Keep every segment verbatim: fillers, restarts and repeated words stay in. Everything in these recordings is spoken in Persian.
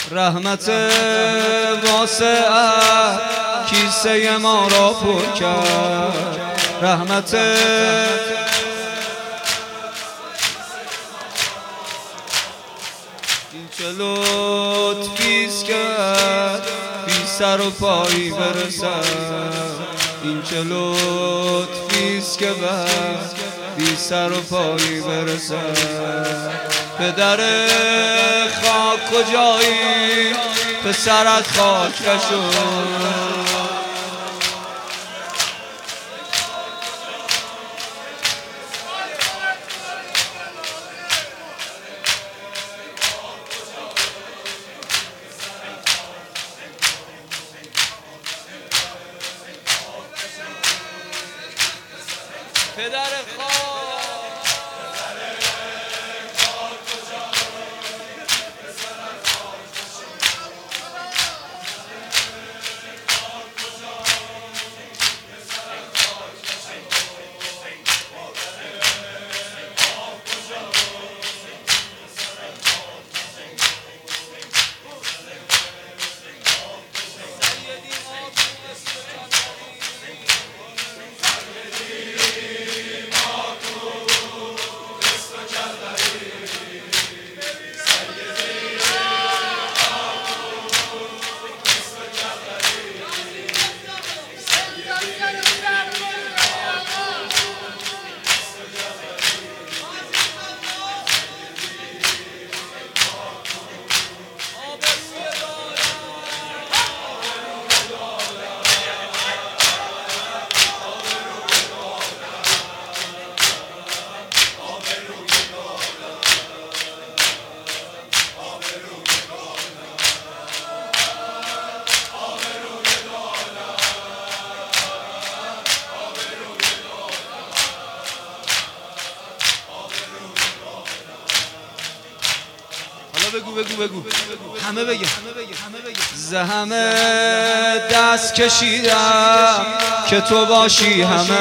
رحمت واسعه کیسه ما را پر کرد. رحمت این چه لطفیست که بی سر و پایی برسد. این چه لطفیست که بی سر و پایی برسد. پدر خاک کجایی پسرت خاک نشد. پدر خاک بگو بگو بگو همه بگه زهمه دست کشیدم که تو باشی همه.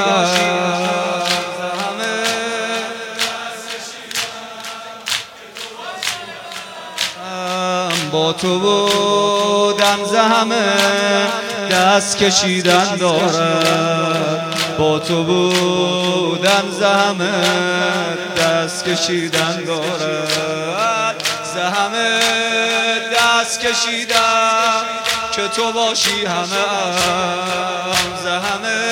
با تو بودن زهمه دست کشیدن دارم. با تو بودن زهمه دست کشیدن دارم. زهمه دست کشیدم که تو باشی همه. زهمه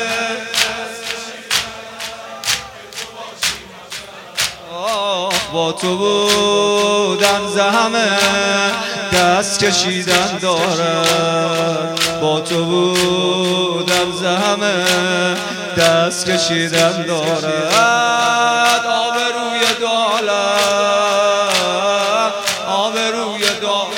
با تو بودن زهمه دست کشیدن دارد. با تو بودن زهمه دست کشیدن دارد. آبروی دولت آبروی دولت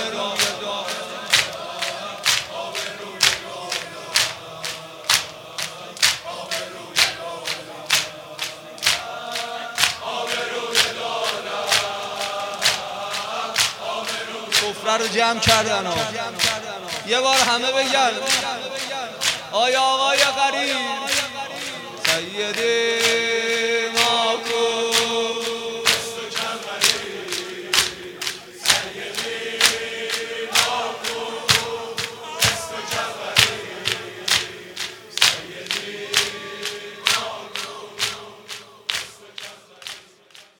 کفره رو جمع کردن ها. یه بار همه بگن آیا آقای غریب سیدی